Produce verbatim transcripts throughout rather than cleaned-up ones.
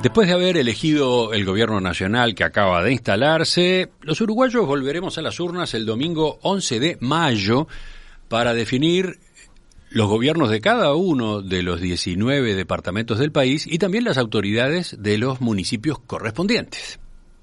Después de haber elegido el gobierno nacional que acaba de instalarse, los uruguayos volveremos a las urnas el domingo once de mayo para definir los gobiernos de cada uno de los diecinueve departamentos del país y también las autoridades de los municipios correspondientes.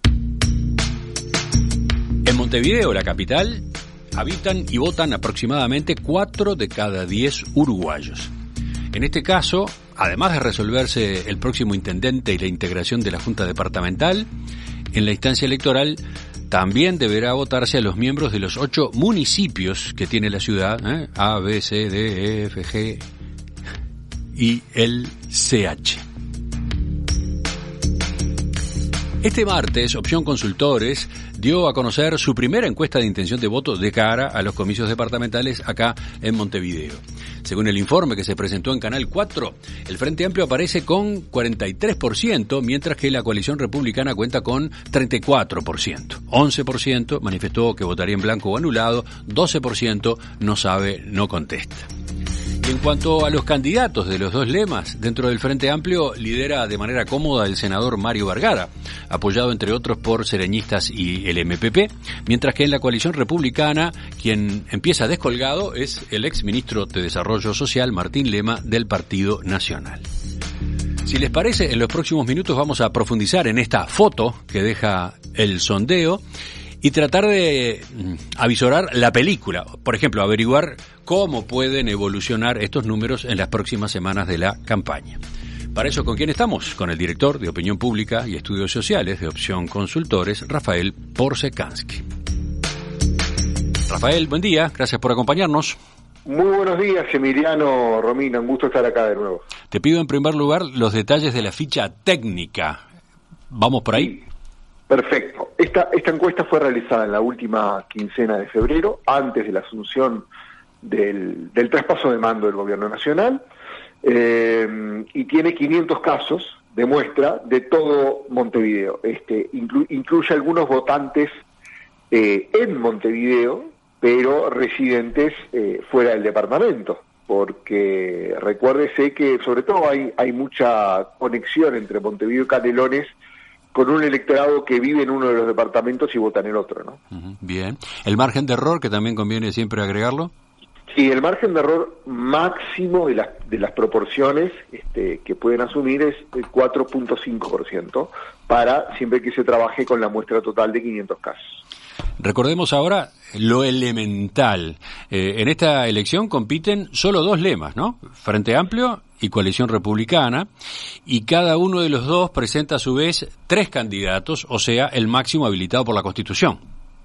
En Montevideo, la capital, habitan y votan aproximadamente cuatro de cada diez uruguayos. En este caso, además de resolverse el próximo intendente y la integración de la Junta Departamental, en la instancia electoral también deberá votarse a los miembros de los ocho municipios que tiene la ciudad, ¿eh? A, B, C, D, E, F, G y el C H. Este martes, Opción Consultores dio a conocer su primera encuesta de intención de voto de cara a los comicios departamentales acá en Montevideo. Según el informe que se presentó en Canal cuatro, el Frente Amplio aparece con cuarenta y tres por ciento, mientras que la coalición republicana cuenta con treinta y cuatro por ciento. once por ciento manifestó que votaría en blanco o anulado, doce por ciento no sabe, no contesta. Y en cuanto a los candidatos de los dos lemas, dentro del Frente Amplio lidera de manera cómoda el senador Mario Vergara, apoyado entre otros por sereñistas y el M P P, mientras que en la coalición republicana quien empieza descolgado es el ex ministro de Desarrollo Social Martín Lema del Partido Nacional. Si les parece, en los próximos minutos vamos a profundizar en esta foto que deja el sondeo y tratar de avisorar la película, por ejemplo, averiguar cómo pueden evolucionar estos números en las próximas semanas de la campaña. Para eso, ¿con quién estamos? Con el director de Opinión Pública y Estudios Sociales de Opción Consultores, Rafael Porsekansky. Rafael, buen día, gracias por acompañarnos. Muy buenos días, Emiliano, Romina, un gusto estar acá de nuevo. Te pido en primer lugar los detalles de la ficha técnica. ¿Vamos por ahí? Sí. Perfecto. Esta, esta encuesta fue realizada en la última quincena de febrero, antes de la asunción del, del traspaso de mando del Gobierno Nacional, eh, y tiene quinientos casos de muestra de todo Montevideo. Este, inclu, incluye algunos votantes eh, en Montevideo, pero residentes eh, fuera del departamento, porque recuérdese que sobre todo hay, hay mucha conexión entre Montevideo y Canelones, con un electorado que vive en uno de los departamentos y vota en el otro, ¿no? Uh-huh, bien. ¿El margen de error, que también conviene siempre agregarlo? Sí, el margen de error máximo de las, de las proporciones este, que pueden asumir es el cuatro punto cinco por ciento para siempre que se trabaje con la muestra total de quinientos casos. Recordemos ahora lo elemental. Eh, en esta elección compiten solo dos lemas, ¿no? Frente Amplio y Coalición Republicana, y cada uno de los dos presenta a su vez tres candidatos, o sea, el máximo habilitado por la Constitución.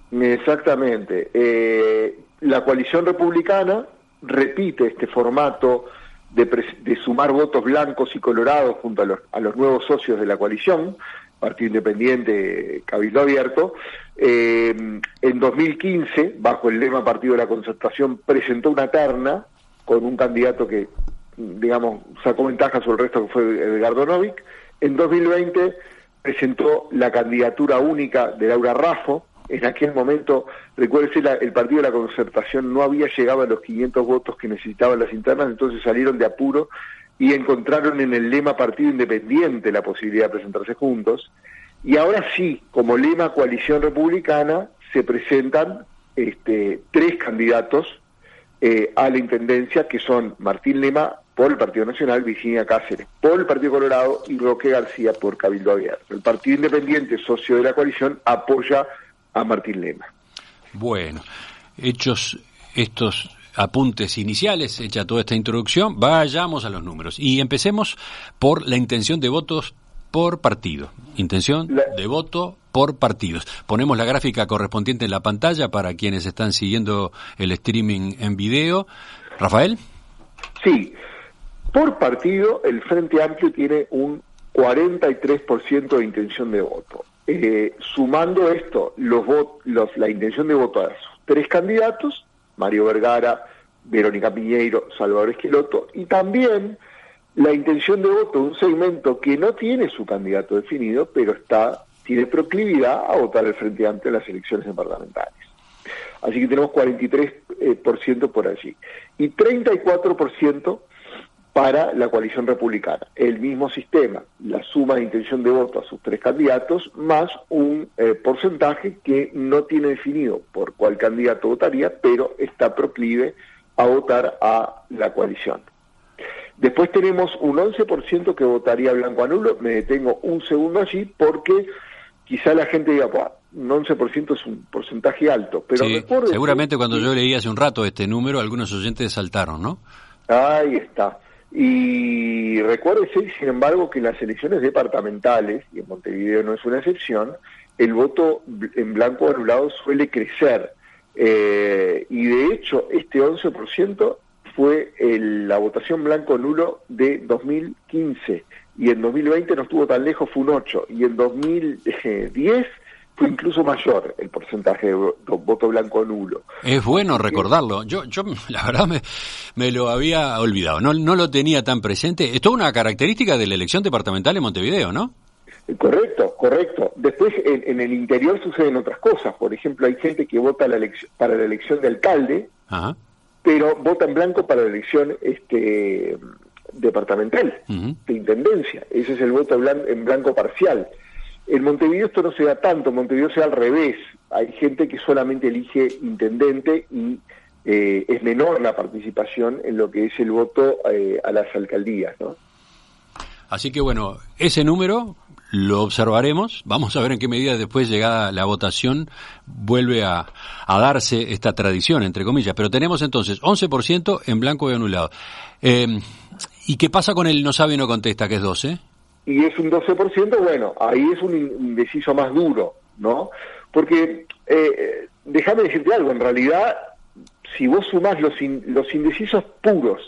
Exactamente. Eh, la Coalición Republicana repite este formato de, de sumar votos blancos y colorados junto a los, a los nuevos socios de la coalición, Partido Independiente, Cabildo Abierto. Eh, en dos mil quince, bajo el lema Partido de la Concertación, presentó una terna con un candidato que, digamos, sacó ventaja sobre el resto, que fue Edgardo Novic. En dos mil veinte presentó la candidatura única de Laura Raffo. En aquel momento, recuérdese, la, el Partido de la Concertación no había llegado a los quinientos votos que necesitaban las internas, entonces salieron de apuro y encontraron en el lema Partido Independiente la posibilidad de presentarse juntos. Y ahora sí, como lema Coalición Republicana, se presentan este, tres candidatos eh, a la intendencia, que son Martín Lema por el Partido Nacional, Virginia Cáceres por el Partido Colorado y Roque García por Cabildo Abierto. El Partido Independiente, socio de la coalición, apoya a Martín Lema. Bueno, hechos estos apuntes iniciales, hecha toda esta introducción, vayamos a los números y empecemos por la intención de votos por partido. Intención la... de voto por partidos. Ponemos la gráfica correspondiente en la pantalla para quienes están siguiendo el streaming en video. Rafael. Sí, por partido el Frente Amplio tiene un cuarenta y tres por ciento de intención de voto. Eh, sumando esto, los vot, los, la intención de voto a sus tres candidatos, Mario Vergara, Verónica Piñeiro, Salvador Esqueloto, y también la intención de voto de un segmento que no tiene su candidato definido, pero está tiene proclividad a votar el Frente Amplio en las elecciones departamentales. Así que tenemos cuarenta y tres por ciento por allí. Y treinta y cuatro por ciento para la coalición republicana. El mismo sistema, la suma de intención de voto a sus tres candidatos, más un eh, porcentaje que no tiene definido por cuál candidato votaría, pero está proclive a votar a la coalición. Después tenemos un once por ciento que votaría blanco a nulo. Me detengo un segundo allí porque quizá la gente diga, pues, un once por ciento es un porcentaje alto. Pero sí, seguramente que, cuando yo leí hace un rato este número, algunos oyentes saltaron, ¿no? Ahí está. Y recuérdese, sin embargo, que en las elecciones departamentales, y en Montevideo no es una excepción, el voto en blanco anulado suele crecer. Eh, y de hecho, este once por ciento fue el, la votación blanco nulo de dos mil quince, y en dos mil veinte no estuvo tan lejos, fue un ocho, y en dos mil diez fue incluso mayor el porcentaje de voto blanco nulo. Es bueno recordarlo. Yo, yo la verdad, me, me lo había olvidado. No, no lo tenía tan presente. Es toda una característica de la elección departamental en Montevideo, ¿no? Correcto, correcto. Después, en, en el interior suceden otras cosas. Por ejemplo, hay gente que vota la elección, para la elección de alcalde, ajá, pero vota en blanco para la elección este departamental, uh-huh, de intendencia. Ese es el voto blan- en blanco parcial. En Montevideo esto no se da tanto, en Montevideo se da al revés. Hay gente que solamente elige intendente y eh, es menor la participación en lo que es el voto eh, a las alcaldías, ¿no? Así que bueno, ese número lo observaremos. Vamos a ver en qué medida después, llegada la votación, vuelve a, a darse esta tradición, entre comillas. Pero tenemos entonces once por ciento en blanco y anulado. Eh, ¿Y qué pasa con el no sabe y no contesta, que es doce? Y es un doce por ciento, bueno, ahí es un indeciso más duro, ¿no? Porque, eh, déjame decirte algo, en realidad, si vos sumás los, in, los indecisos puros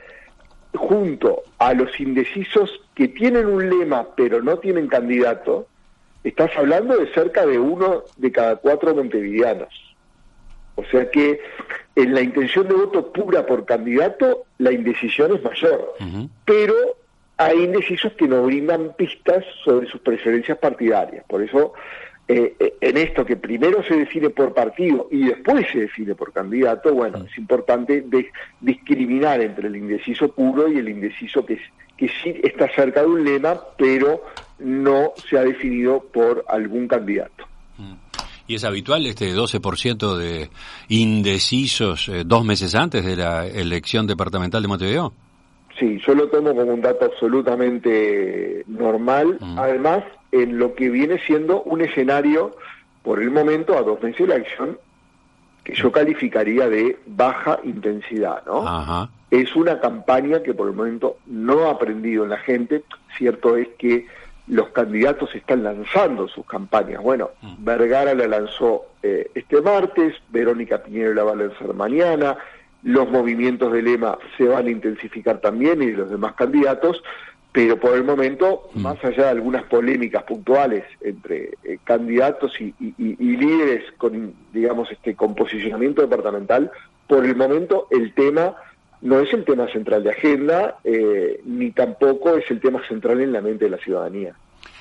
junto a los indecisos que tienen un lema pero no tienen candidato, estás hablando de cerca de uno de cada cuatro montevideanos. O sea que en la intención de voto pura por candidato, la indecisión es mayor, uh-huh, pero hay indecisos que no brindan pistas sobre sus preferencias partidarias. Por eso, eh, en esto que primero se define por partido y después se define por candidato, bueno, es importante de, discriminar entre el indeciso puro y el indeciso que, que sí está cerca de un lema, pero no se ha definido por algún candidato. ¿Y es habitual este doce por ciento de indecisos eh, dos meses antes de la elección departamental de Montevideo? Sí, yo lo tomo como un dato absolutamente normal, uh-huh, además en lo que viene siendo un escenario, por el momento, a dos meses de la elección, que yo calificaría de baja intensidad, ¿no? Uh-huh. Es una campaña que por el momento no ha aprendido en la gente. Cierto es que los candidatos están lanzando sus campañas. Bueno, uh-huh, Vergara la lanzó eh, este martes, Verónica Piñero la va a lanzar mañana. Los movimientos de lema se van a intensificar también, y de los demás candidatos, pero por el momento, mm. más allá de algunas polémicas puntuales entre eh, candidatos y, y, y líderes con, digamos, este con posicionamiento departamental, por el momento el tema no es el tema central de agenda, eh, ni tampoco es el tema central en la mente de la ciudadanía.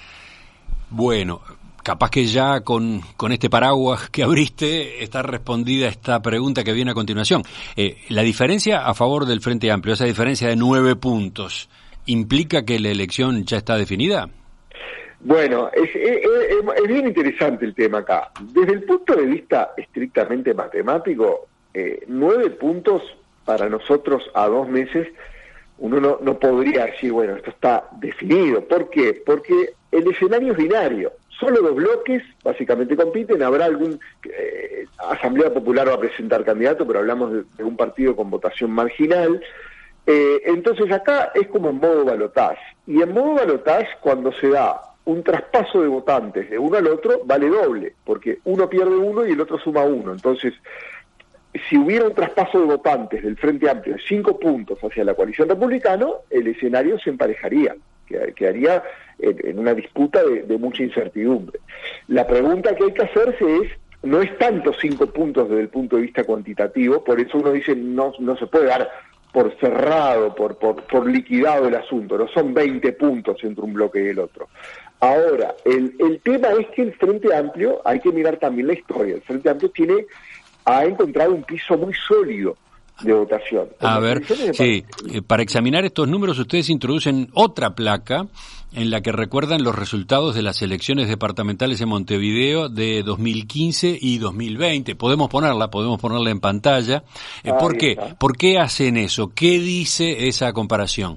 Bueno, capaz que ya con, con este paraguas que abriste está respondida esta pregunta que viene a continuación. Eh, la diferencia a favor del Frente Amplio, esa diferencia de nueve puntos, ¿implica que la elección ya está definida? Bueno, es, es, es bien interesante el tema acá. Desde el punto de vista estrictamente matemático, eh, nueve puntos para nosotros a dos meses, uno no, no podría decir, bueno, esto está definido. ¿Por qué? Porque el escenario es binario. Solo dos bloques básicamente compiten, habrá algún eh, Asamblea Popular va a presentar candidato, pero hablamos de, de un partido con votación marginal. Eh, entonces acá es como en modo balotaje, y en modo balotaje cuando se da un traspaso de votantes de uno al otro vale doble, porque uno pierde uno y el otro suma uno. Entonces, si hubiera un traspaso de votantes del Frente Amplio de cinco puntos hacia la coalición republicana, el escenario se emparejaría, quedaría en, en una disputa de, de mucha incertidumbre. La pregunta que hay que hacerse es, no es tanto cinco puntos desde el punto de vista cuantitativo, por eso uno dice no, no se puede dar por cerrado, por, por, por liquidado el asunto, no son veinte puntos entre un bloque y el otro. Ahora, el, el tema es que el Frente Amplio, hay que mirar también la historia, el Frente Amplio tiene, ha encontrado un piso muy sólido, de votación. A ver, sí, eh, para examinar estos números ustedes introducen otra placa en la que recuerdan los resultados de las elecciones departamentales en Montevideo de dos mil quince y dos mil veinte. Podemos ponerla, podemos ponerla en pantalla. Eh, ¿Por qué? Está. ¿Por qué hacen eso? ¿Qué dice esa comparación?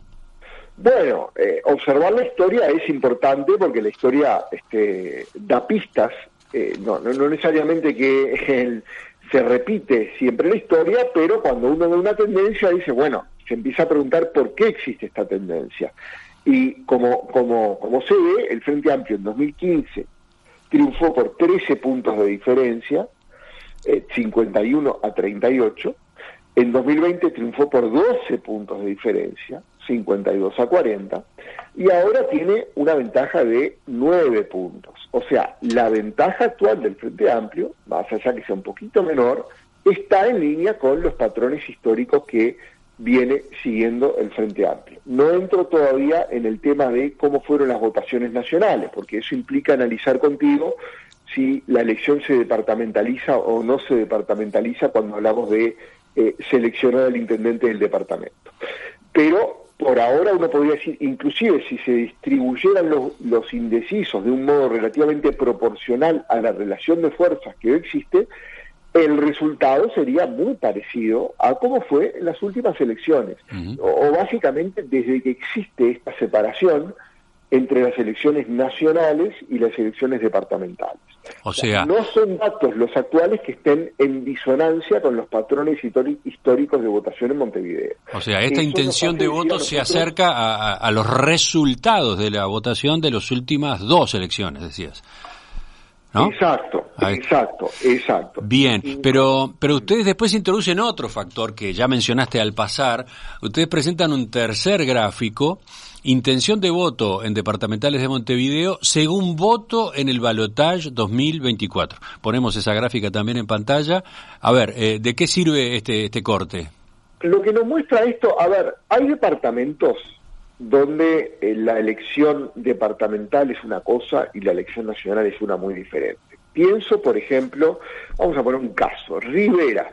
Bueno, eh, observar la historia es importante porque la historia este, da pistas, eh, no, no, no necesariamente que el se repite siempre la historia, pero cuando uno ve una tendencia dice, bueno, se empieza a preguntar por qué existe esta tendencia. Y como, como, como se ve, el Frente Amplio en dos mil quince triunfó por trece puntos de diferencia, eh, cincuenta y uno a treinta y ocho, en dos mil veinte triunfó por doce puntos de diferencia, cincuenta y dos a cuarenta, y ahora tiene una ventaja de nueve puntos. O sea, la ventaja actual del Frente Amplio, más allá que sea un poquito menor, está en línea con los patrones históricos que viene siguiendo el Frente Amplio. No entro todavía en el tema de cómo fueron las votaciones nacionales, porque eso implica analizar contigo si la elección se departamentaliza o no se departamentaliza cuando hablamos de eh, seleccionar al intendente del departamento. Pero por ahora uno podría decir, inclusive si se distribuyeran los, los indecisos de un modo relativamente proporcional a la relación de fuerzas que hoy existe, el resultado sería muy parecido a cómo fue en las últimas elecciones. Uh-huh. o, o básicamente desde que existe esta separación entre las elecciones nacionales y las elecciones departamentales. O sea, no son datos los actuales que estén en disonancia con los patrones históricos de votación en Montevideo. O sea, esta Eso intención de voto se acerca a, a los resultados de la votación de las últimas dos elecciones, decías, ¿no? Exacto, exacto, exacto. Bien, pero pero ustedes después introducen otro factor que ya mencionaste al pasar. Ustedes presentan un tercer gráfico, intención de voto en departamentales de Montevideo según voto en el balotaje dos mil veinticuatro. Ponemos esa gráfica también en pantalla. A ver, eh, ¿de qué sirve este este corte? Lo que nos muestra esto, a ver, hay departamentos donde eh, la elección departamental es una cosa y la elección nacional es una muy diferente. Pienso, por ejemplo, vamos a poner un caso, Rivera.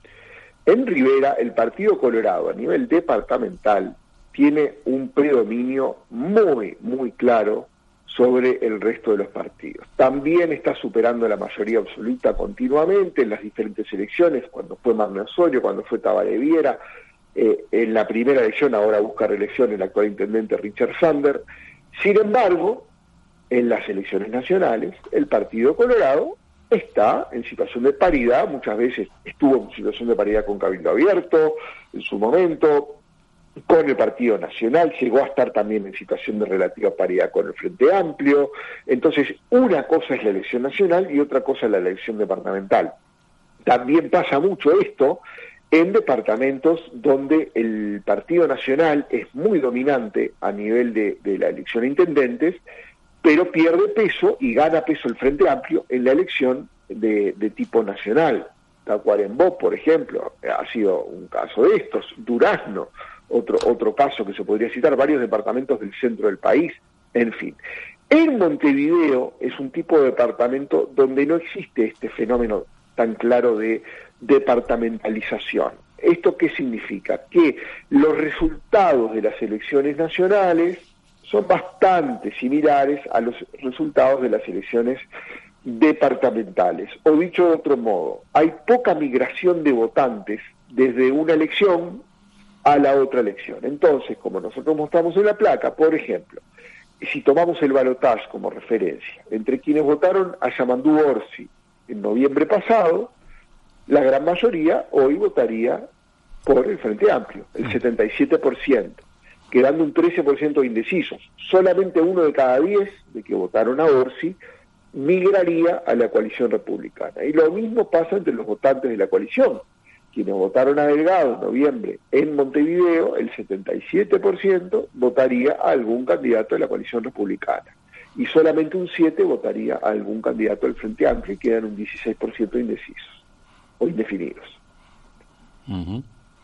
En Rivera, el Partido Colorado a nivel departamental tiene un predominio muy, muy claro sobre el resto de los partidos. También está superando la mayoría absoluta continuamente en las diferentes elecciones, cuando fue Magno Osorio, cuando fue Tabaré Viera. Eh, en la primera elección ahora busca reelección el actual intendente Richard Sander. Sin embargo, en las elecciones nacionales, el Partido Colorado está en situación de paridad, muchas veces estuvo en situación de paridad con Cabildo Abierto, en su momento, con el Partido Nacional, llegó a estar también en situación de relativa paridad con el Frente Amplio. Entonces, una cosa es la elección nacional y otra cosa es la elección departamental. También pasa mucho esto en departamentos donde el Partido Nacional es muy dominante a nivel de, de la elección de intendentes, pero pierde peso y gana peso el Frente Amplio en la elección de, de tipo nacional. Tacuarembó, por ejemplo, ha sido un caso de estos. Durazno, otro, otro caso que se podría citar, varios departamentos del centro del país, en fin. En Montevideo es un tipo de departamento donde no existe este fenómeno tan claro de departamentalización. ¿Esto qué significa? Que los resultados de las elecciones nacionales son bastante similares a los resultados de las elecciones departamentales. O dicho de otro modo, hay poca migración de votantes desde una elección a la otra elección. Entonces, como nosotros mostramos en la placa, por ejemplo, si tomamos el balotaje como referencia, entre quienes votaron a Yamandú Orsi en noviembre pasado, la gran mayoría hoy votaría por el Frente Amplio, el setenta y siete por ciento, quedando un trece por ciento de indecisos. Solamente uno de cada diez de que votaron a Orsi migraría a la coalición republicana. Y lo mismo pasa entre los votantes de la coalición. Quienes votaron a Delgado en noviembre en Montevideo, el setenta y siete por ciento votaría a algún candidato de la coalición republicana. Y solamente un siete por ciento votaría a algún candidato del Frente Amplio y quedan un dieciséis por ciento indecisos o indefinidos. Uh-huh.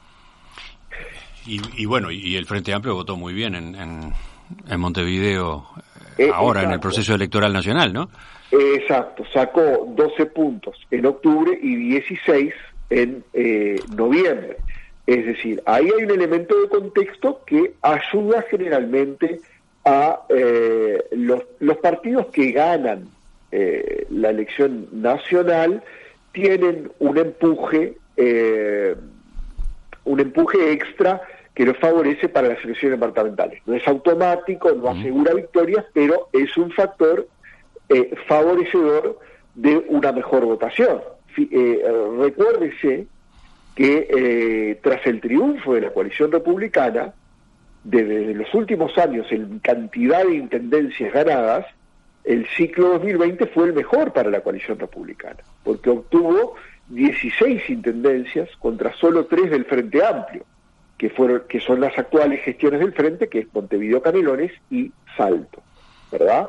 y, y bueno, y el Frente Amplio votó muy bien en, en, en Montevideo eh, ahora exacto. En el proceso electoral nacional, ¿no? Exacto, sacó doce puntos en octubre y dieciséis en eh, noviembre. Es decir, ahí hay un elemento de contexto que ayuda generalmente a eh, los, los partidos que ganan eh, la elección nacional tienen un empuje, eh, un empuje extra que los favorece para las elecciones departamentales. No es automático, no asegura victorias, pero es un factor eh, favorecedor de una mejor votación. F- eh, recuérdese que eh, tras el triunfo de la coalición republicana, desde los últimos años en cantidad de intendencias ganadas, el ciclo dos mil veinte fue el mejor para la coalición republicana, porque obtuvo dieciséis intendencias contra solo tres del Frente Amplio, que fueron que son las actuales gestiones del Frente, que es Montevideo, Canelones y Salto, ¿verdad?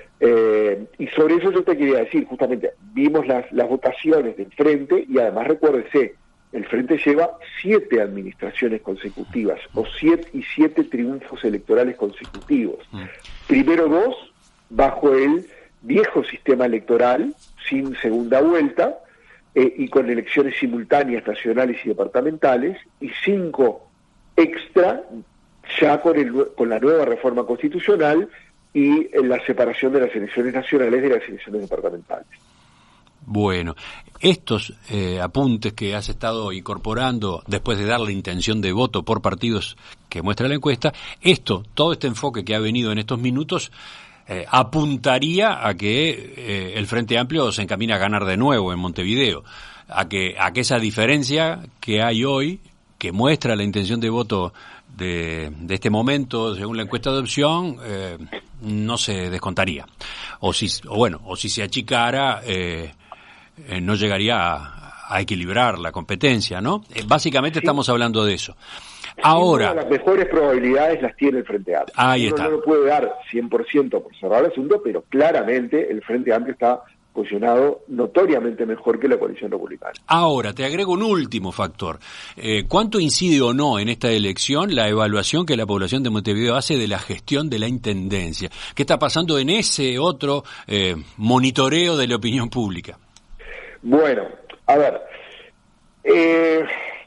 Eh, y sobre eso yo te quería decir, justamente, vimos las, las votaciones del Frente, y además recuérdese, el Frente lleva siete administraciones consecutivas, o siete y siete triunfos electorales consecutivos. Mm. Primero dos, bajo el viejo sistema electoral, sin segunda vuelta, eh, y con elecciones simultáneas nacionales y departamentales, y cinco extra, ya con, el, con la nueva reforma constitucional y en la separación de las elecciones nacionales de las elecciones departamentales. Bueno, estos eh, apuntes que has estado incorporando después de dar la intención de voto por partidos que muestra la encuesta, esto, todo este enfoque que ha venido en estos minutos, eh, apuntaría a que eh, el Frente Amplio se encamina a ganar de nuevo en Montevideo, a que, a que esa diferencia que hay hoy, que muestra la intención de voto de, de este momento, según la encuesta de opción, eh, no se descontaría. O si, o bueno, o si se achicara, eh, eh, no llegaría a, a equilibrar la competencia, ¿no? Eh, básicamente sí. Estamos hablando de eso. Ahora, las mejores probabilidades las tiene el Frente Amplio. Ahí Uno está. no lo puede dar cien por ciento por cerrar el asunto, pero claramente el Frente Amplio está posicionado notoriamente mejor que la coalición republicana. Ahora, te agrego un último factor. Eh, ¿Cuánto incide o no en esta elección la evaluación que la población de Montevideo hace de la gestión de la intendencia? ¿Qué está pasando en ese otro eh, monitoreo de la opinión pública? Bueno, a ver, eh,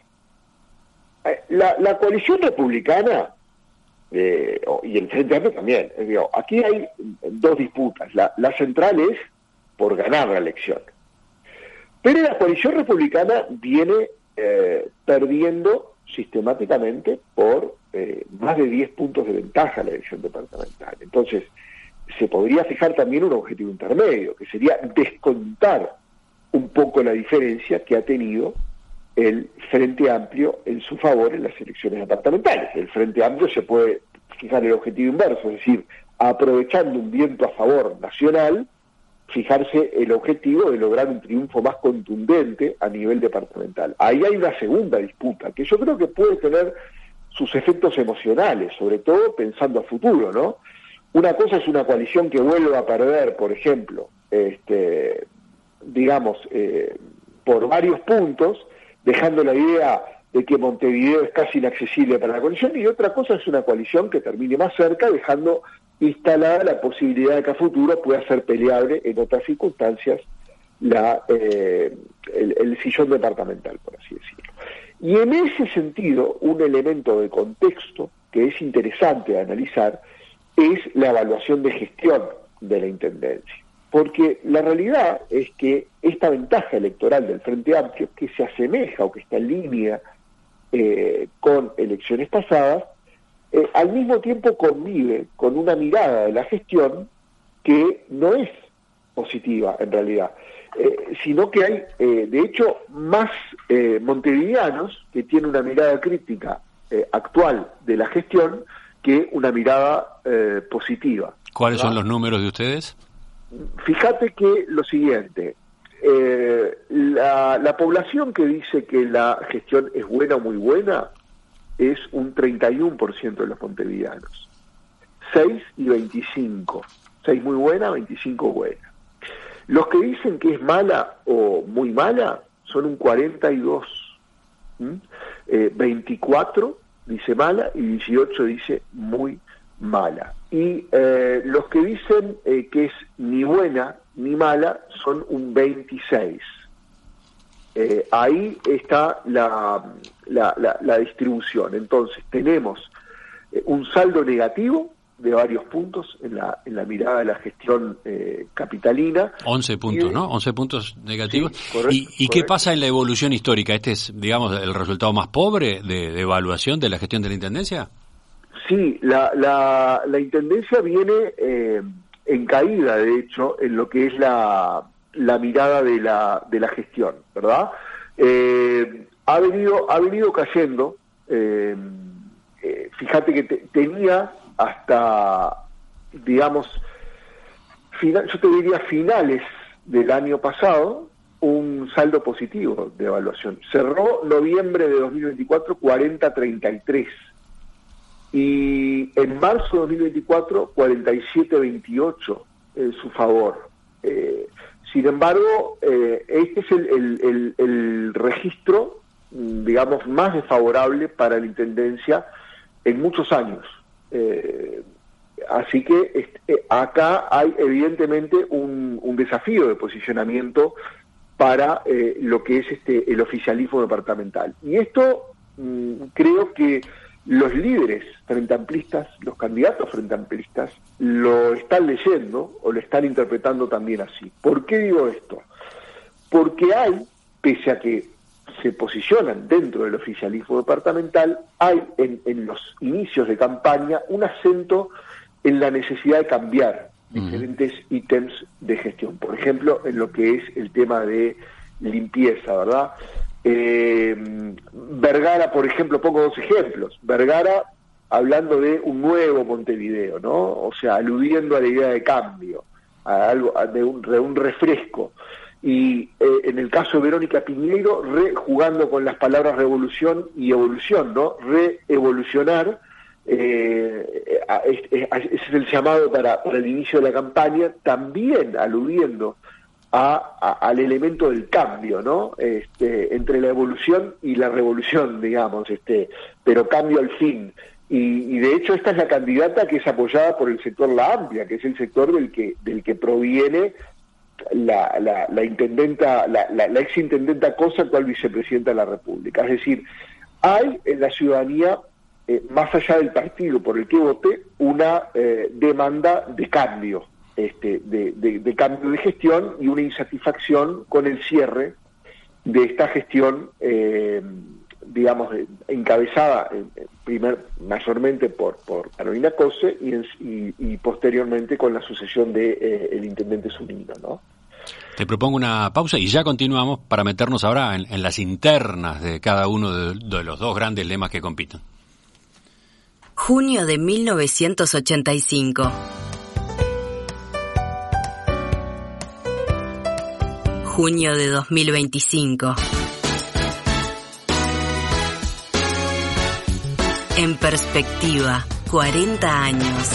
la, la coalición republicana eh, y el Frente Amplio también, eh, digo, aquí hay dos disputas. La, la central es por ganar la elección. Pero la coalición republicana viene eh, perdiendo sistemáticamente por eh, más de diez puntos de ventaja en la elección departamental. Entonces, se podría fijar también un objetivo intermedio, que sería descontar un poco la diferencia que ha tenido el Frente Amplio en su favor en las elecciones departamentales. El Frente Amplio se puede fijar el objetivo inverso, es decir, aprovechando un viento a favor nacional, fijarse el objetivo de lograr un triunfo más contundente a nivel departamental. Ahí hay una segunda disputa, que yo creo que puede tener sus efectos emocionales, sobre todo pensando a futuro, ¿no? Una cosa es una coalición que vuelva a perder, por ejemplo, este, digamos, eh, por varios puntos, dejando la idea de que Montevideo es casi inaccesible para la coalición, y otra cosa es una coalición que termine más cerca, dejando instalada la posibilidad de que a futuro pueda ser peleable en otras circunstancias la, eh, el, el sillón departamental, por así decirlo. Y en ese sentido, un elemento de contexto que es interesante de analizar es la evaluación de gestión de la intendencia. Porque la realidad es que esta ventaja electoral del Frente Amplio, que se asemeja o que está en línea eh, con elecciones pasadas, Eh, al mismo tiempo convive con una mirada de la gestión que no es positiva en realidad, eh, sino que hay, eh, de hecho, más eh, montevideanos que tienen una mirada crítica eh, actual de la gestión que una mirada eh, positiva. ¿Cuáles ¿verdad? son los números de ustedes? Fíjate que lo siguiente, eh, la, la población que dice que la gestión es buena o muy buena es un treinta y uno por ciento de los montevideanos. seis y veinticinco. seis muy buena, veinticinco buena. Los que dicen que es mala o muy mala son un cuarenta y dos. ¿Mm? Eh, veinticuatro dice mala y dieciocho dice muy mala. Y eh, los que dicen eh, que es ni buena ni mala son un veintiséis. Eh, ahí está la, la, la, la distribución. Entonces, tenemos eh, un saldo negativo de varios puntos en la, en la mirada de la gestión eh, capitalina. once puntos, y, ¿no? once puntos negativos. Sí, correcto, ¿Y, y qué pasa en la evolución histórica? ¿Este es, digamos, el resultado más pobre de, de evaluación de la gestión de la Intendencia? Sí, la, la, la Intendencia viene eh, en caída, de hecho, en lo que es la, la mirada de la, de la gestión, ¿verdad? Eh, ha venido, ha venido cayendo, eh, eh, fíjate que te, tenía hasta, digamos, final, yo te diría finales del año pasado, un saldo positivo de evaluación. Cerró noviembre de dos mil veinticuatro cuarenta a treinta y tres. Y en marzo de dos mil veinticuatro, cuarenta y siete a veintiocho en su favor. Eh, sin embargo, eh, este es el, el, el, el registro, digamos, más desfavorable para la Intendencia en muchos años. Eh, así que este, acá hay evidentemente un, un desafío de posicionamiento para eh, lo que es este el oficialismo departamental. Y esto mmm, creo que los líderes frente amplistas, los candidatos frente amplistas, lo están leyendo o lo están interpretando también así. ¿Por qué digo esto? Porque hay, pese a que se posicionan dentro del oficialismo departamental, hay en, en los inicios de campaña un acento en la necesidad de cambiar uh-huh. diferentes ítems de gestión. Por ejemplo, en lo que es el tema de limpieza, ¿verdad? Eh, Vergara, por ejemplo, pongo dos ejemplos. Vergara hablando de un nuevo Montevideo, ¿no? O sea, aludiendo a la idea de cambio, a algo, a de, un, de un refresco. Y eh, en el caso de Verónica Piñeiro, re, jugando con las palabras revolución y evolución, ¿no? Reevolucionar, eh, ese es el llamado para, para el inicio de la campaña, también aludiendo A, a, al elemento del cambio, ¿no? Este, entre la evolución y la revolución, digamos, este, pero cambio al fin. Y, y de hecho esta es la candidata que es apoyada por el sector La Amplia, que es el sector del que del que proviene la, la, la intendenta, la, la, la ex intendenta Cosa, actual vicepresidenta de la República. Es decir, hay en la ciudadanía, eh, más allá del partido por el que vote, una eh, demanda de cambio. Este, de, de, de cambio de gestión y una insatisfacción con el cierre de esta gestión, eh, digamos, encabezada eh, primer, mayormente por, por Carolina Cose y, en, y, y posteriormente con la sucesión de eh, el intendente Zunino, ¿no? Te propongo una pausa y ya continuamos para meternos ahora en, en las internas de cada uno de, de los dos grandes lemas que compiten. Junio de mil novecientos ochenta y cinco. Junio de dos mil veinticinco. En perspectiva, cuarenta años.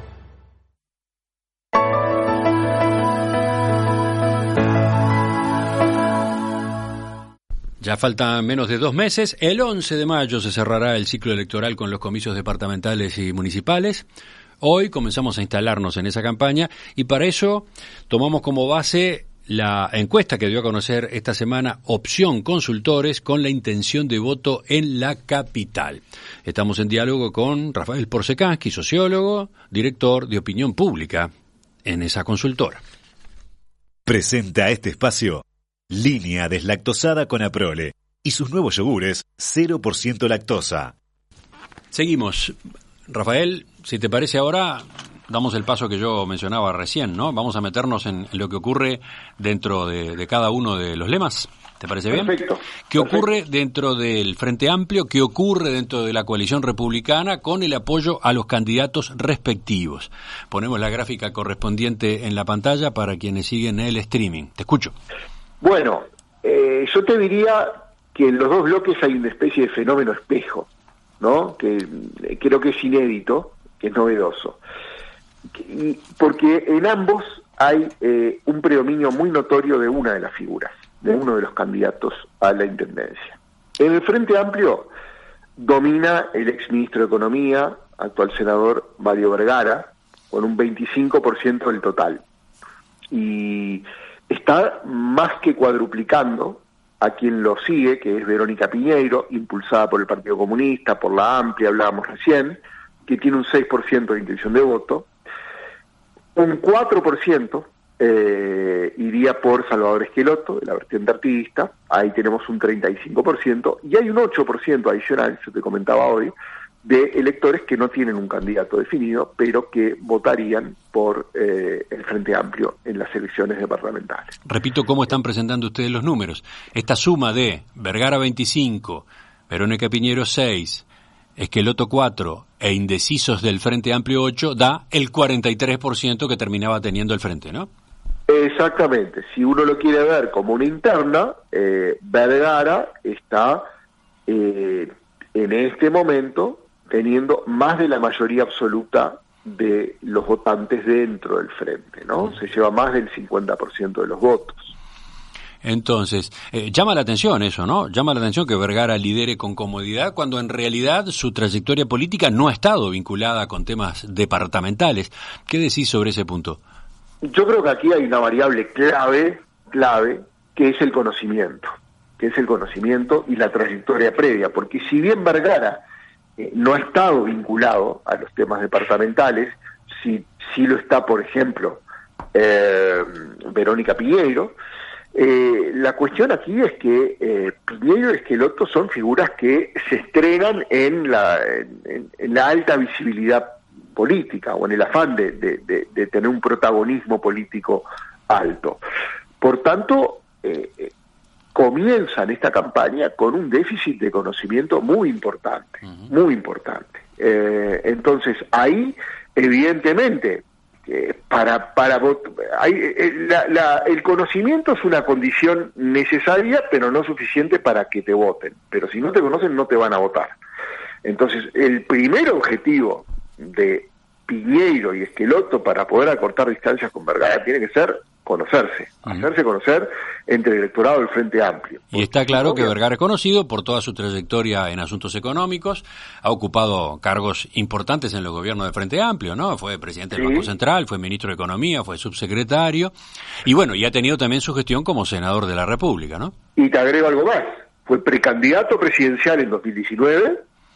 Ya faltan menos de dos meses. El once de mayo se cerrará el ciclo electoral con los comicios departamentales y municipales. Hoy comenzamos a instalarnos en esa campaña y para eso tomamos como base la encuesta que dio a conocer esta semana Opción Consultores con la intención de voto en la capital. Estamos en diálogo con Rafael Porsekansky, sociólogo, director de opinión pública en esa consultora. Presenta este espacio Línea Deslactosada con Aprole y sus nuevos yogures cero por ciento lactosa. Seguimos. Rafael, si te parece ahora, damos el paso que yo mencionaba recién, ¿no? Vamos a meternos en, en lo que ocurre dentro de, de cada uno de los lemas. ¿Te parece bien? Perfecto. ¿Qué Perfecto. ocurre dentro del Frente Amplio? ¿Qué ocurre dentro de la coalición republicana con el apoyo a los candidatos respectivos? Ponemos la gráfica correspondiente en la pantalla para quienes siguen el streaming. Te escucho. Bueno, eh, yo te diría que en los dos bloques hay una especie de fenómeno espejo, ¿no? Que eh, creo que es inédito, que es novedoso. Y porque en ambos hay eh, un predominio muy notorio de una de las figuras, de uno de los candidatos a la intendencia. En el Frente Amplio domina el exministro de Economía, actual senador Mario Vergara, con un veinticinco por ciento del total. Y está más que cuadruplicando a quien lo sigue, que es Verónica Piñeiro, impulsada por el Partido Comunista, por la Amplia, hablábamos recién, que tiene un seis por ciento de intención de voto. Un cuatro por ciento eh, iría por Salvador Esqueloto, de la vertiente artiguista, ahí tenemos un treinta y cinco por ciento, y hay un ocho por ciento adicional, yo te comentaba hoy, de electores que no tienen un candidato definido, pero que votarían por eh, el Frente Amplio en las elecciones departamentales. Repito cómo están presentando ustedes los números. Esta suma de Vergara veinticinco, Verónica Piñeiro seis, Esqueloto cuatro e indecisos del Frente Amplio ocho da el cuarenta y tres por ciento que terminaba teniendo el Frente, ¿no? Exactamente. Si uno lo quiere ver como una interna, eh, Vergara está eh, en este momento teniendo más de la mayoría absoluta de los votantes dentro del Frente, ¿no? Se lleva más del cincuenta por ciento de los votos. Entonces, eh, llama la atención eso, ¿no? Llama la atención que Vergara lidere con comodidad cuando en realidad su trayectoria política no ha estado vinculada con temas departamentales. ¿Qué decís sobre ese punto? Yo creo que aquí hay una variable clave, clave, que es el conocimiento, que es el conocimiento y la trayectoria previa, porque si bien Vergara eh, no ha estado vinculado a los temas departamentales, si, si lo está, por ejemplo, eh, Verónica Piñeiro, Eh, la cuestión aquí es que eh, Piñeiro y Esqueloto son figuras que se estrenan en la, en, en la alta visibilidad política o en el afán de, de, de, de tener un protagonismo político alto. Por tanto, eh, eh, comienzan esta campaña con un déficit de conocimiento muy importante, uh-huh. muy importante. Eh, entonces, ahí, evidentemente, Eh, para para hay, eh, la, la, el conocimiento es una condición necesaria pero no suficiente para que te voten, pero si no te conocen no te van a votar. Entonces el primer objetivo de Piñeiro y Esqueloto para poder acortar distancias con Vergara tiene que ser conocerse, uh-huh. hacerse conocer entre el electorado del Frente Amplio. Y está claro que Vergara es conocido por toda su trayectoria en asuntos económicos, ha ocupado cargos importantes en el gobierno del Frente Amplio, ¿no? Fue presidente del sí. Banco Central, fue ministro de Economía, fue subsecretario, y bueno, y ha tenido también su gestión como senador de la República, ¿no? Y te agrego algo más, fue precandidato presidencial en dos mil diecinueve,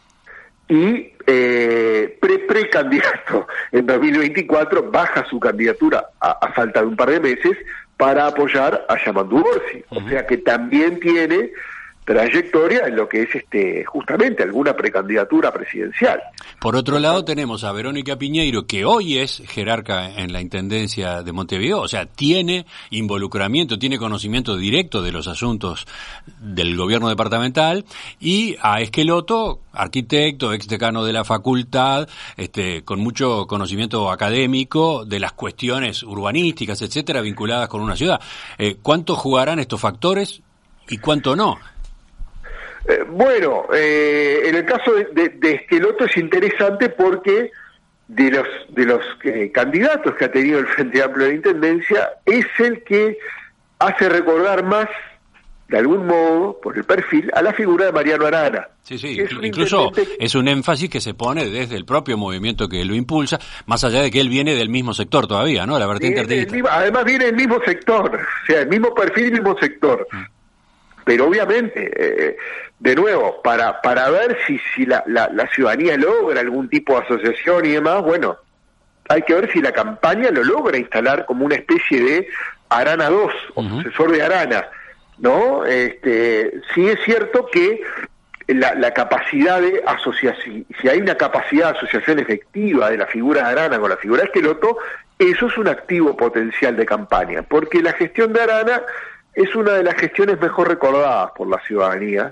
y eh, pre precandidato en dos mil veinticuatro, baja su candidatura a, a falta de un par de meses para apoyar a Yamandu Orsi, uh-huh. o sea que también tiene trayectoria en lo que es este justamente alguna precandidatura presidencial. Por otro lado tenemos a Verónica Piñeiro, que hoy es jerarca en la Intendencia de Montevideo, o sea, tiene involucramiento, tiene conocimiento directo de los asuntos del gobierno departamental, y a Esqueloto, arquitecto, ex decano de la facultad, este, con mucho conocimiento académico de las cuestiones urbanísticas, etcétera, vinculadas con una ciudad. Eh, ¿Cuánto jugarán estos factores y cuánto no? Eh, bueno, eh, en el caso de, de, de Esqueloto es interesante porque de los de los eh, candidatos que ha tenido el Frente Amplio de la Intendencia es el que hace recordar más, de algún modo, por el perfil, a la figura de Mariano Arana. Sí, sí, es incluso intendente... es un énfasis que se pone desde el propio movimiento que lo impulsa, más allá de que él viene del mismo sector todavía, ¿no? La vertiente artista. Además viene del mismo sector, o sea, el mismo perfil y el mismo sector. Mm. Pero obviamente, eh, de nuevo, para para ver si si la, la, la ciudadanía logra algún tipo de asociación y demás, bueno, hay que ver si la campaña lo logra instalar como una especie de Arana dos, o uh-huh. sucesor de Arana, ¿no? Este, sí es cierto que la, la capacidad de asociación, si hay una capacidad de asociación efectiva de la figura de Arana con la figura de Esqueloto, eso es un activo potencial de campaña, porque la gestión de Arana es una de las gestiones mejor recordadas por la ciudadanía,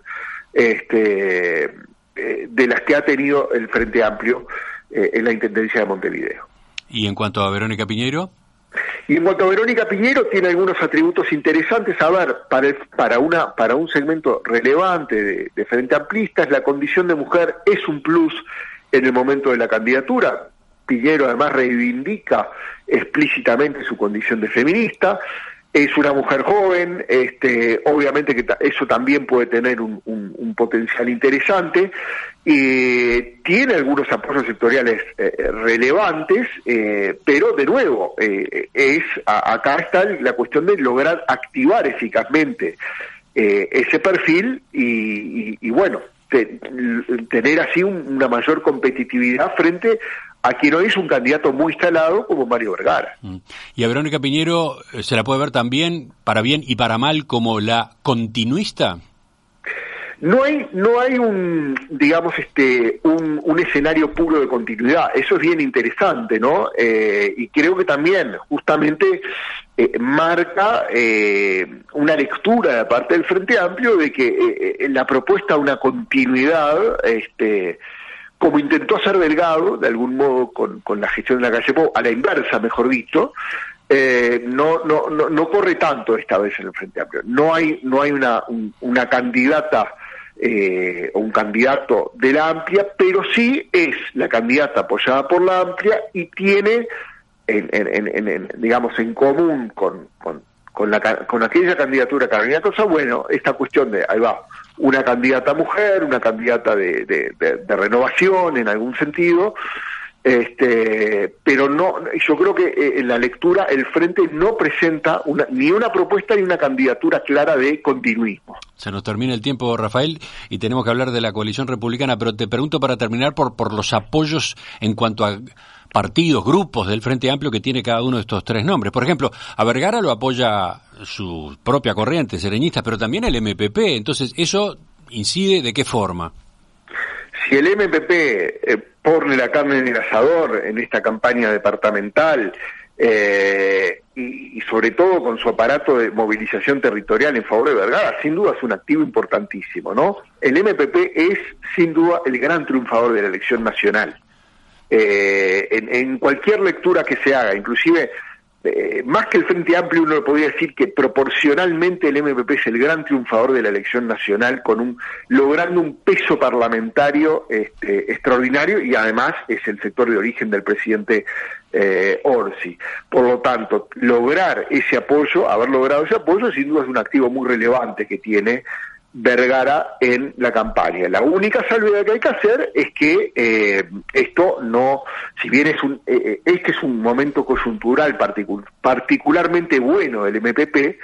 este, eh, de las que ha tenido el Frente Amplio eh, en la Intendencia de Montevideo. ¿Y en cuanto a Verónica Piñeiro? Y en cuanto a Verónica Piñeiro, tiene algunos atributos interesantes. A ver, para, el, para, una, para un segmento relevante de, de Frente Amplistas, la condición de mujer es un plus en el momento de la candidatura. Piñeiro además reivindica explícitamente su condición de feminista. Es una mujer joven, este, obviamente que ta- eso también puede tener un, un, un potencial interesante, y tiene algunos apoyos sectoriales eh, relevantes, eh, pero de nuevo, eh, es a- acá está la cuestión de lograr activar eficazmente eh, ese perfil y, y, y bueno, te, tener así un, una mayor competitividad frente a quien hoy es un candidato muy instalado como Mario Vergara. ¿Y a Verónica Piñero se la puede ver también, para bien y para mal, como la continuista? No hay, no hay un, digamos, este, un, un escenario puro de continuidad. Eso es bien interesante, ¿no? Eh, y creo que también, justamente, eh, marca eh, una lectura de parte del Frente Amplio de que eh, la propuesta de una continuidad, este, como intentó hacer Delgado, de algún modo, con, con la gestión de la calle Pou, a la inversa, mejor dicho, eh, no, no, no, no corre tanto esta vez en el Frente Amplio. No hay, no hay una, un, una candidata eh, o un candidato de la Amplia, pero sí es la candidata apoyada por la Amplia y tiene, en, en, en, en, digamos, en común con, con, con, la, con aquella candidatura Carolina Tosa, bueno, esta cuestión de, ahí va, una candidata mujer, una candidata de, de, de, de renovación en algún sentido, este, pero no, yo creo que eh, en la lectura el Frente no presenta una, ni una propuesta ni una candidatura clara de continuismo. Se nos termina el tiempo, Rafael, y tenemos que hablar de la coalición republicana, pero te pregunto para terminar por, por los apoyos en cuanto a partidos, grupos del Frente Amplio que tiene cada uno de estos tres nombres. Por ejemplo, a Vergara lo apoya su propia corriente, sereñista, pero también el M P P. Entonces, ¿eso incide de qué forma? Si el M P P eh, pone la carne en el asador en esta campaña departamental, eh, y, y sobre todo con su aparato de movilización territorial en favor de Vergara, sin duda es un activo importantísimo, ¿no? El M P P es, sin duda, el gran triunfador de la elección nacional. Eh, en, en cualquier lectura que se haga, inclusive eh, más que el Frente Amplio, uno podría decir que proporcionalmente el M P P es el gran triunfador de la elección nacional, con un logrando un peso parlamentario este, extraordinario, y además es el sector de origen del presidente eh, Orsi. Por lo tanto, lograr ese apoyo, haber logrado ese apoyo, sin duda es un activo muy relevante que tiene Vergara en la campaña. La única salvedad que hay que hacer es que eh, esto no, si bien es un, eh, este es un momento coyuntural particul- particularmente bueno del M P P,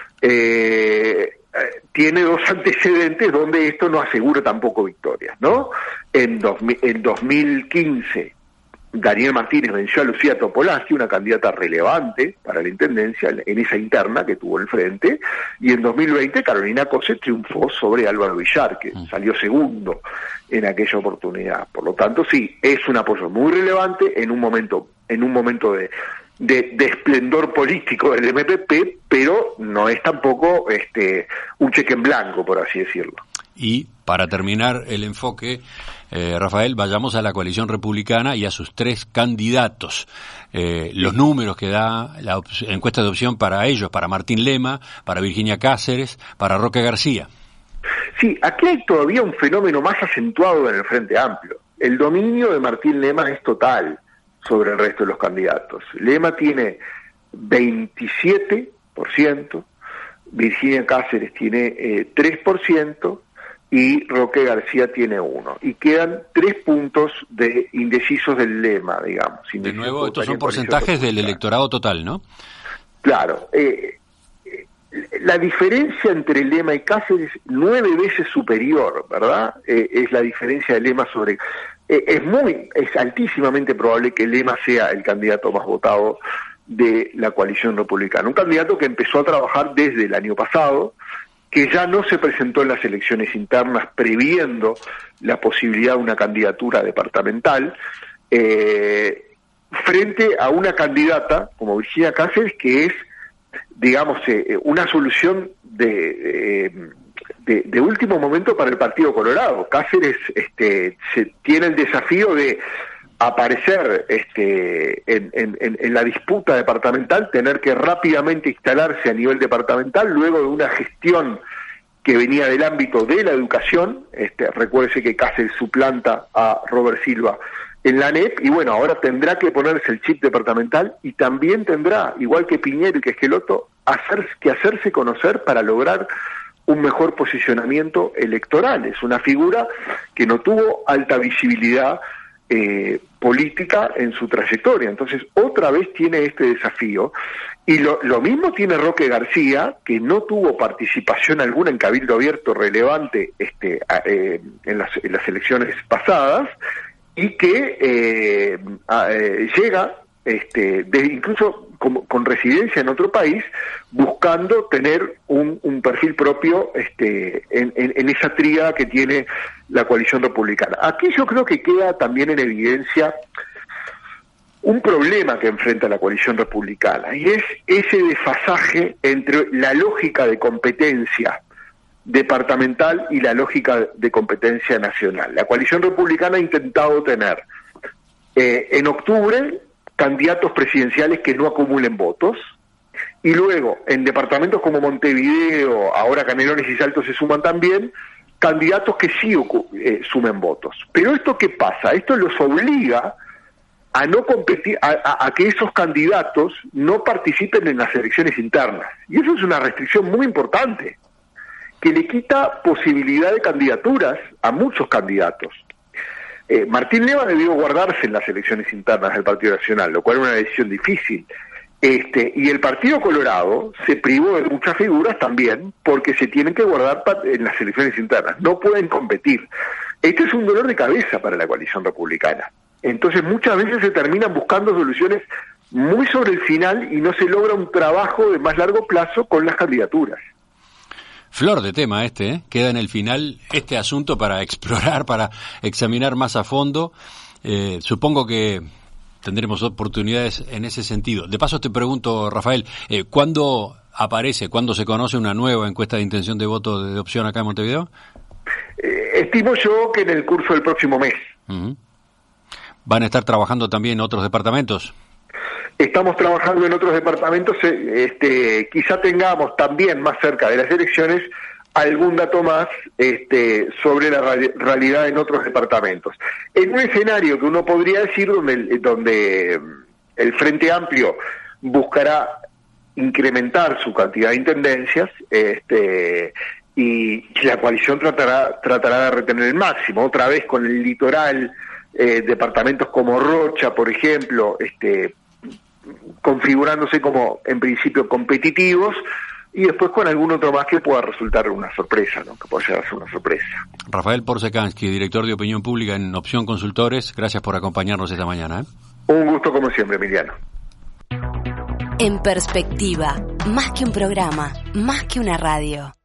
eh, tiene dos antecedentes donde esto no asegura tampoco victorias, ¿no? En, dos, en dos mil quince Daniel Martínez venció a Lucía Topolansky, una candidata relevante para la intendencia en esa interna que tuvo el Frente, y en dos mil veinte Carolina Cose triunfó sobre Álvaro Villar, que mm. salió segundo en aquella oportunidad. Por lo tanto, sí, es un apoyo muy relevante en un momento, en un momento de, de, de esplendor político del M P P, pero no es tampoco este un cheque en blanco, por así decirlo. Y para terminar el enfoque, eh, Rafael, vayamos a la coalición republicana y a sus tres candidatos. Eh, los números que da la op- encuesta de opción para ellos, para Martín Lema, para Virginia Cáceres, para Roque García. Sí, aquí hay todavía un fenómeno más acentuado en el Frente Amplio. El dominio de Martín Lema es total sobre el resto de los candidatos. Lema tiene veintisiete por ciento, Virginia Cáceres tiene eh, tres por ciento, y Roque García tiene uno. Y quedan tres puntos de indecisos del Lema, digamos. De nuevo, estos son porcentajes del electorado total, ¿no? Claro. Eh, la diferencia entre Lema y Cáceres es nueve veces superior, ¿verdad? Eh, es la diferencia de Lema sobre... Eh, es muy, es altísimamente probable que Lema sea el candidato más votado de la coalición republicana. Un candidato que empezó a trabajar desde el año pasado, que ya no se presentó en las elecciones internas previendo la posibilidad de una candidatura departamental, eh, frente a una candidata como Virginia Cáceres, que es, digamos, eh, una solución de, eh, de, de último momento para el Partido Colorado. Cáceres este, se, tiene el desafío de aparecer este, en, en, en la disputa departamental, tener que rápidamente instalarse a nivel departamental luego de una gestión que venía del ámbito de la educación. Este, recuérdese que Cáceres suplanta a Robert Silva en la N E P, y bueno, ahora tendrá que ponerse el chip departamental, y también tendrá, igual que Piñero y que Esqueloto, hacer, que hacerse conocer para lograr un mejor posicionamiento electoral. Es una figura que no tuvo alta visibilidad eh, política en su trayectoria. Entonces, otra vez tiene este desafío. Y lo, lo mismo tiene Roque García, que no tuvo participación alguna en Cabildo Abierto relevante este, a, eh, en, las, en las elecciones pasadas, y que eh, a, eh, llega este, de, incluso con, con residencia en otro país, buscando tener un, un perfil propio este, en, en, en esa tríada que tiene la coalición republicana. Aquí yo creo que queda también en evidencia un problema que enfrenta la coalición republicana, y es ese desfasaje entre la lógica de competencia departamental y la lógica de competencia nacional. La coalición republicana ha intentado tener eh, en octubre candidatos presidenciales que no acumulen votos, y luego en departamentos como Montevideo, ahora Canelones y Salto se suman también, candidatos que sí eh, sumen votos. Pero ¿esto qué pasa? Esto los obliga a no competir, a, a, a que esos candidatos no participen en las elecciones internas. Y eso es una restricción muy importante, que le quita posibilidad de candidaturas a muchos candidatos. Eh, Martín Leva debió guardarse en las elecciones internas del Partido Nacional, lo cual es una decisión difícil. Este, y el Partido Colorado se privó de muchas figuras también, porque se tienen que guardar en las elecciones internas, no pueden competir. Este es un dolor de cabeza para la coalición republicana. Entonces muchas veces se terminan buscando soluciones muy sobre el final y no se logra un trabajo de más largo plazo con las candidaturas. Flor de tema este, ¿eh? Queda en el final este asunto para explorar, para examinar más a fondo. Eh, supongo que tendremos oportunidades en ese sentido. De paso te pregunto, Rafael, eh, ¿cuándo aparece, cuándo se conoce una nueva encuesta de intención de voto de opción acá en Montevideo? Eh, estimo yo que en el curso del próximo mes. Uh-huh. ¿Van a estar trabajando también en otros departamentos? Estamos trabajando en otros departamentos, este, quizá tengamos también más cerca de las elecciones algún dato más este, sobre la realidad en otros departamentos. En un escenario que uno podría decir donde, donde el Frente Amplio buscará incrementar su cantidad de intendencias, este, y la coalición tratará, tratará de retener el máximo, otra vez con el litoral, eh, departamentos como Rocha, por ejemplo, este, configurándose como en principio competitivos, y después con algún otro más que pueda resultar una sorpresa, ¿no? Que pueda llegar a ser una sorpresa. Rafael Porsekansky, director de Opinión Pública en Opción Consultores, gracias por acompañarnos esta mañana, ¿eh? Un gusto como siempre, Emiliano. En Perspectiva, más que un programa, más que una radio.